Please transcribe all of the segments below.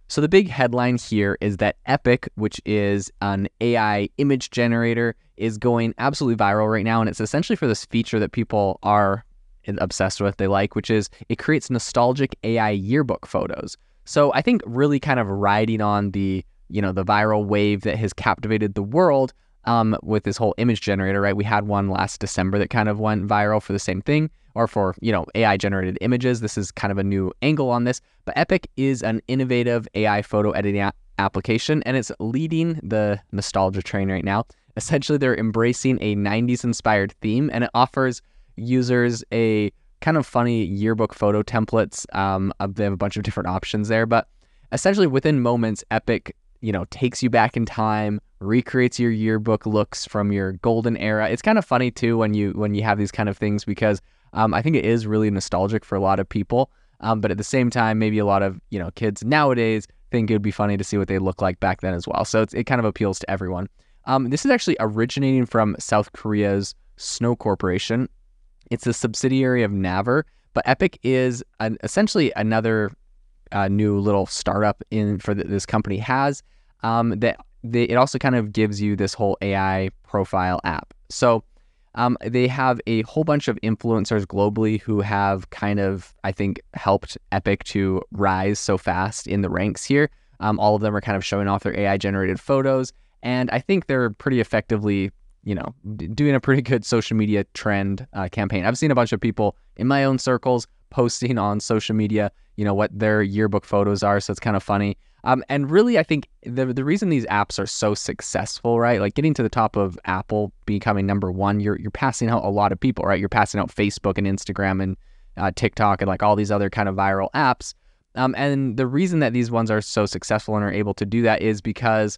So the big headline here is that Epic, which is an AI image generator, is going absolutely viral right now. And it's essentially for this feature that people are obsessed with, they like, which is it creates nostalgic AI yearbook photos. So I think really kind of riding on the viral wave that has captivated the world with this whole image generator, right? We had one last December that kind of went viral for the same thing, or for, AI generated images. This is kind of a new angle on this, but Epic is an innovative AI photo editing application, and it's leading the nostalgia train right now. Essentially, they're embracing a 90s inspired theme, and it offers users a kind of funny yearbook photo templates. They have a bunch of different options there, but essentially within moments, Epic, takes you back in time, recreates your yearbook looks from your golden era. It's kind of funny too when you have these kind of things, because I think it is really nostalgic for a lot of people. But at the same time, maybe a lot of kids nowadays think it would be funny to see what they look like back then as well. So it kind of appeals to everyone. This is actually originating from South Korea's Snow Corporation. It's a subsidiary of Naver, but Epic is essentially another new little startup this company has. It also kind of gives you this whole AI profile app. So they have a whole bunch of influencers globally who have kind of, I think, helped Epic to rise so fast in the ranks here. All of them are kind of showing off their AI generated photos, and I think they're pretty effectively doing a pretty good social media trend campaign. I've seen a bunch of people in my own circles posting on social media, what their yearbook photos are. So it's kind of funny. And really, I think the reason these apps are so successful, right? Like getting to the top of Apple becoming number one, you're passing out a lot of people, right? You're passing out Facebook and Instagram and TikTok and like all these other kind of viral apps. And the reason that these ones are so successful and are able to do that is because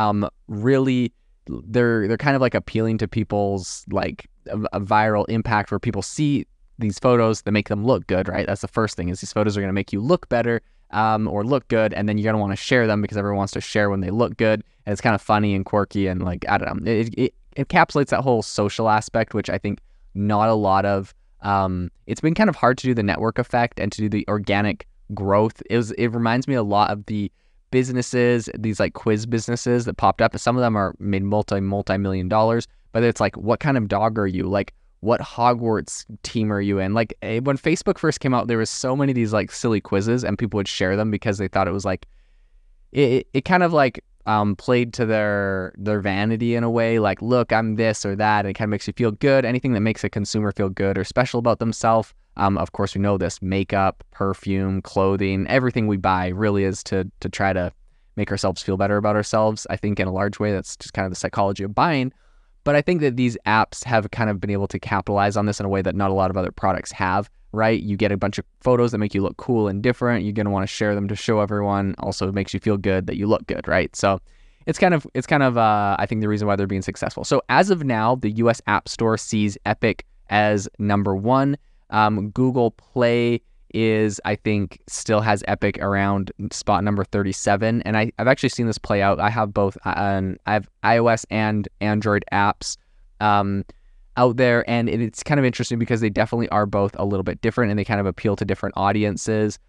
really they're kind of like appealing to people's like a viral impact, where people see these photos that make them look good, right? That's the first thing, is these photos are going to make you look better or look good, and then you're going to want to share them because everyone wants to share when they look good, and it's kind of funny and quirky, and like, I don't know, it encapsulates that whole social aspect, which I think not a lot of, it's been kind of hard to do the network effect and to do the organic growth. It reminds me a lot of the businesses, these like quiz businesses that popped up. Some of them are made multi-million dollars, but it's like, what kind of dog are you? Like, what Hogwarts team are you in? Like when Facebook first came out, there was so many of these like silly quizzes, and people would share them because they thought it was like, it kind of like played to their vanity in a way, like, look, I'm this or that, and it kind of makes you feel good. Anything that makes a consumer feel good or special about themselves. Of course, we know this: makeup, perfume, clothing, everything we buy really is to try to make ourselves feel better about ourselves. I think in a large way, that's just kind of the psychology of buying. But I think that these apps have kind of been able to capitalize on this in a way that not a lot of other products have, right? You get a bunch of photos that make you look cool and different. You're going to want to share them to show everyone. Also, it makes you feel good that you look good, right? So it's kind of I think the reason why they're being successful. So as of now, the US App Store sees Epic as number one. Google Play I think still has Epic around spot number 37. And I've actually seen this play out. I have both, I have iOS and Android apps out there. And it's kind of interesting because they definitely are both a little bit different, and they kind of appeal to different audiences.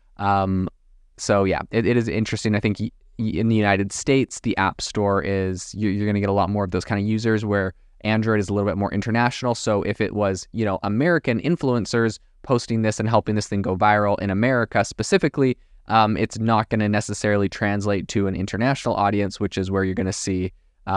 So yeah, it is interesting. I think in the United States, the App Store you're going to get a lot more of those kind of users, where Android is a little bit more international. So if it was, American influencers posting this and helping this thing go viral in America specifically, it's not going to necessarily translate to an international audience, which is where you're going to see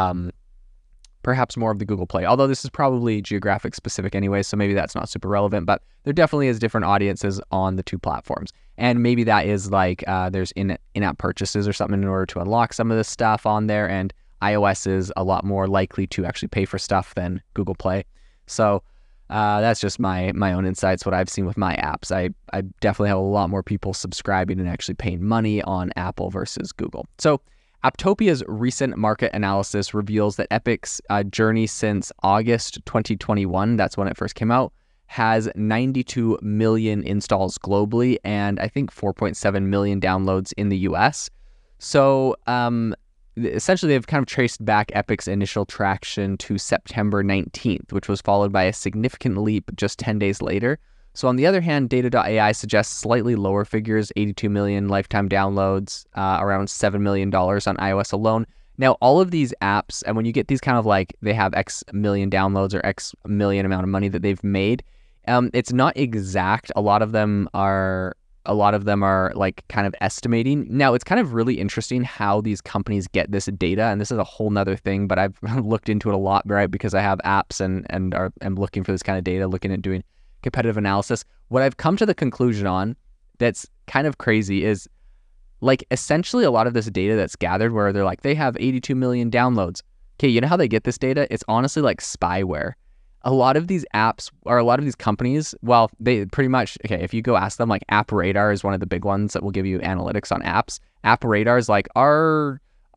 perhaps more of the Google Play. Although this is probably geographic specific anyway, so maybe that's not super relevant, but there definitely is different audiences on the two platforms. And maybe that is like there's in-app purchases or something in order to unlock some of this stuff on there, and iOS is a lot more likely to actually pay for stuff than Google Play. So that's just my own insights, what I've seen with my apps. I definitely have a lot more people subscribing and actually paying money on Apple versus Google. So Apptopia's recent market analysis reveals that Epic's journey since August 2021, that's when it first came out, has 92 million installs globally, and I think 4.7 million downloads in the US. So essentially, they've kind of traced back Epic's initial traction to September 19th, which was followed by a significant leap just 10 days later. So on the other hand, Data.ai suggests slightly lower figures, 82 million lifetime downloads, around $7 million on iOS alone. Now, all of these apps, and when you get these kind of like they have X million downloads or X million amount of money that they've made, it's not exact. A lot of them are like kind of estimating. Now, it's kind of really interesting how these companies get this data, and this is a whole nother thing, but I've looked into it a lot, right? Because I have apps and am looking for this kind of data, looking at doing competitive analysis. What I've come to the conclusion on that's kind of crazy is like essentially a lot of this data that's gathered where they're like, they have 82 million downloads. Okay, you know how they get this data? It's honestly like spyware. A lot of these apps or a lot of these companies, well, they pretty much, okay, if you go ask them, like App Radar is one of the big ones that will give you analytics on apps. App Radar is like our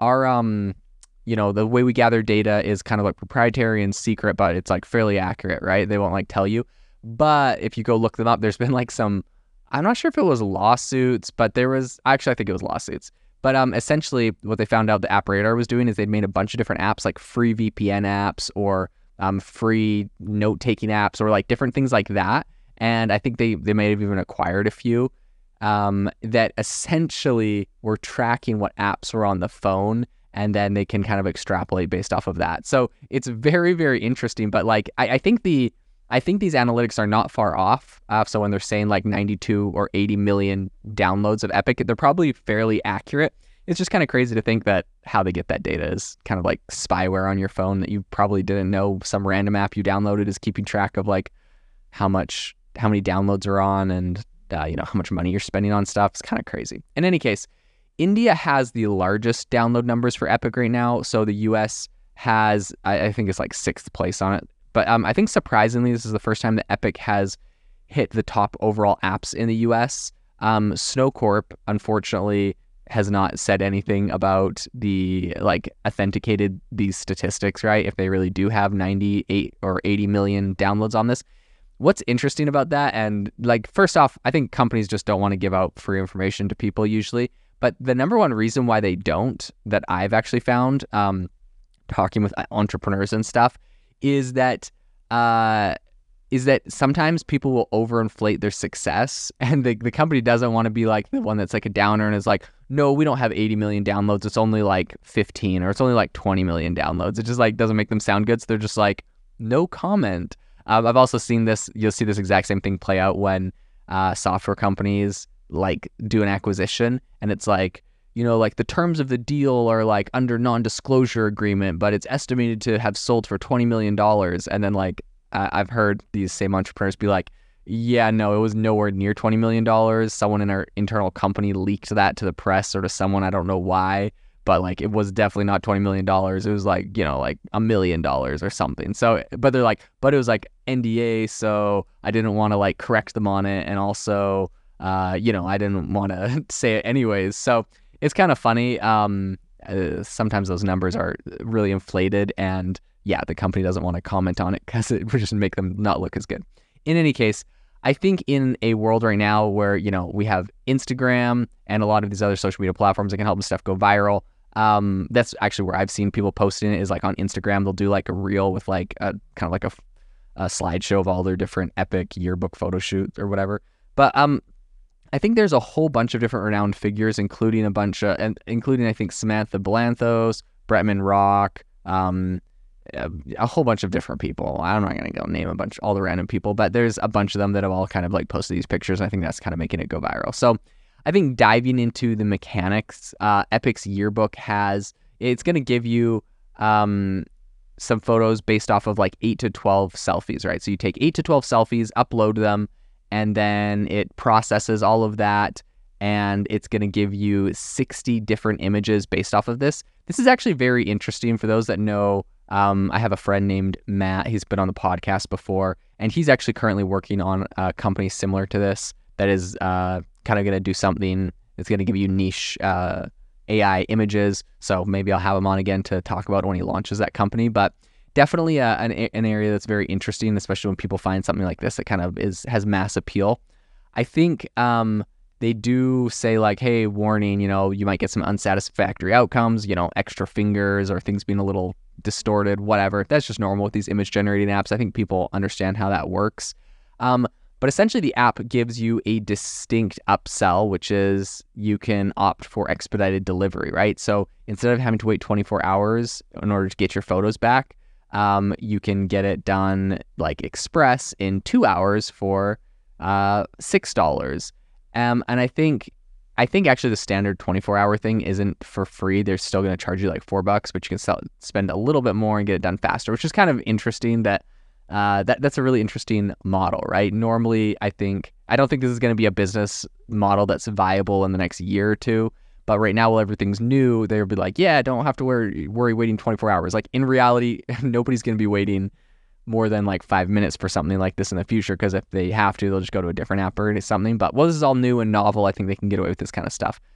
the way we gather data is kind of like proprietary and secret, but it's like fairly accurate, right? They won't like tell you. But if you go look them up, there's been like some, I'm not sure if it was lawsuits, but there was, actually I think it was lawsuits. But essentially what they found out the App Radar was doing is they'd made a bunch of different apps like free VPN apps or free note-taking apps or like different things like that. And I think they may have even acquired a few that essentially were tracking what apps were on the phone, and then they can kind of extrapolate based off of that. So it's very, very interesting. But like I think these analytics are not far off. So when they're saying like 92 or 80 million downloads of Epic, they're probably fairly accurate. It's just kind of crazy to think that how they get that data is kind of like spyware on your phone that you probably didn't know. Some random app you downloaded is keeping track of like how many downloads are on and how much money you're spending on stuff. It's kind of crazy. In any case, India has the largest download numbers for Epic right now. So the US has, I think it's like 6th place on it. But I think surprisingly, this is the first time that Epic has hit the top overall apps in the US. Snowcorp, unfortunately, has not said anything about authenticated these statistics, right? If they really do have 98 or 80 million downloads on this. What's interesting about that, and like, first off, I think companies just don't want to give out free information to people usually. But the number one reason why they don't, that I've actually found, talking with entrepreneurs and stuff, is that sometimes people will overinflate their success, and the company doesn't want to be like the one that's like a downer and is like, no, we don't have 80 million downloads. It's only like 15 or it's only like 20 million downloads. It just like doesn't make them sound good. So they're just like, no comment. I've also seen this. You'll see this exact same thing play out when software companies like do an acquisition, and it's like, like the terms of the deal are like under non-disclosure agreement, but it's estimated to have sold for $20 million. And then like, I've heard these same entrepreneurs be like, yeah, no, it was nowhere near $20 million. Someone in our internal company leaked that to the press or to someone, I don't know why, but like, it was definitely not $20 million. It was like, like $1 million or something. So, but they're like, but it was like NDA. So I didn't want to like correct them on it. And also, I didn't want to say it anyways. So it's kind of funny. Sometimes those numbers are really inflated, and yeah, the company doesn't want to comment on it because it would just make them not look as good. In any case, I think in a world right now where, we have Instagram and a lot of these other social media platforms that can help stuff go viral. That's actually where I've seen people posting it, is like on Instagram. They'll do like a reel with like a kind of like a slideshow of all their different Epic yearbook photo shoots or whatever. But I think there's a whole bunch of different renowned figures, including I think Samantha Blanthos, Bretman Rock, a whole bunch of different people. I'm not going to go name all the random people, but there's a bunch of them that have all kind of like posted these pictures. And I think that's kind of making it go viral. So I think diving into the mechanics, Epic's yearbook it's going to give you some photos based off of like 8 to 12 selfies, right? So you take 8 to 12 selfies, upload them, and then it processes all of that, and it's going to give you 60 different images based off of this. This is actually very interesting for those that know. I have a friend named Matt. He's been on the podcast before, and he's actually currently working on a company similar to this that is kind of going to do something. It's going to give you niche AI images. So maybe I'll have him on again to talk about when he launches that company. But definitely an area that's very interesting, especially when people find something like this that kind of has mass appeal. I think they do say like, hey, warning, you might get some unsatisfactory outcomes, extra fingers or things being a little distorted, whatever. That's just normal with these image generating apps. I think people understand how that works. But But essentially, the app gives you a distinct upsell, which is you can opt for expedited delivery, right? So instead of having to wait 24 hours in order to get your photos back, you can get it done like express in 2 hours for $6. And I think actually the standard 24-hour thing isn't for free. They're still going to charge you like $4, but you can spend a little bit more and get it done faster, which is kind of interesting. That's a really interesting model, right? Normally, I don't think this is going to be a business model that's viable in the next year or two. But right now, while everything's new, they'll be like, yeah, don't have to worry waiting 24 hours. Like in reality, nobody's going to be waiting more than like 5 minutes for something like this in the future, because if they have to, they'll just go to a different app or something. But this is all new and novel. I think they can get away with this kind of stuff.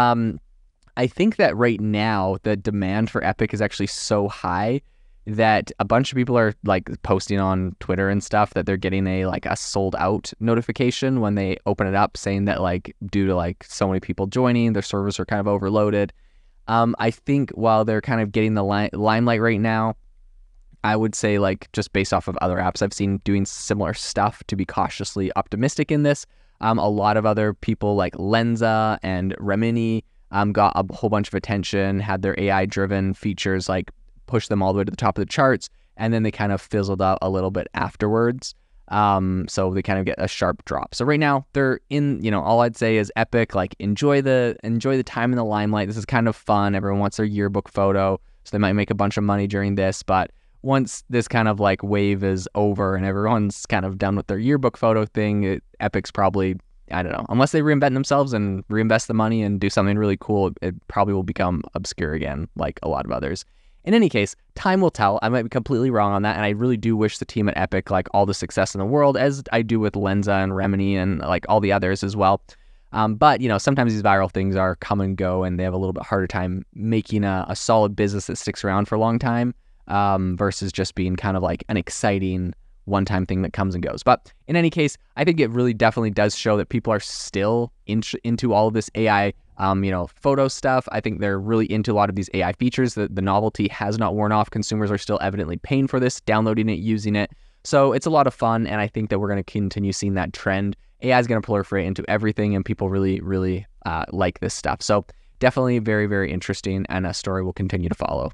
I think that right now the demand for Epic is actually so high that a bunch of people are like posting on Twitter and stuff that they're getting a sold out notification when they open it up, saying that like due to like so many people joining, their servers are kind of overloaded. I think while they're kind of getting the limelight right now, I would say like just based off of other apps I've seen doing similar stuff, to be cautiously optimistic in this. A lot of other people like Lensa and Remini got a whole bunch of attention, had their AI driven features like push them all the way to the top of the charts, and then they kind of fizzled out a little bit afterwards. So they kind of get a sharp drop. So right now they're in, all I'd say is Epic, like enjoy the time in the limelight. This is kind of fun. Everyone wants their yearbook photo, so they might make a bunch of money during this. But once this kind of like wave is over and everyone's kind of done with their yearbook photo thing, Epic's probably, I don't know, unless they reinvent themselves and reinvest the money and do something really cool, it probably will become obscure again, like a lot of others. In any case, time will tell. I might be completely wrong on that, and I really do wish the team at Epic like all the success in the world, as I do with Lensa and Remini and like all the others as well. But sometimes these viral things are come and go, and they have a little bit harder time making a solid business that sticks around for a long time, versus just being kind of like an exciting one-time thing that comes and goes. But in any case, I think it really definitely does show that people are still into all of this AI photo stuff. I think they're really into a lot of these AI features. The novelty has not worn off. Consumers are still evidently paying for this, downloading it, using it. So it's a lot of fun, and I think that we're going to continue seeing that trend. AI is going to proliferate into everything, and people really, really like this stuff. So definitely very, very interesting, and a story we'll continue to follow.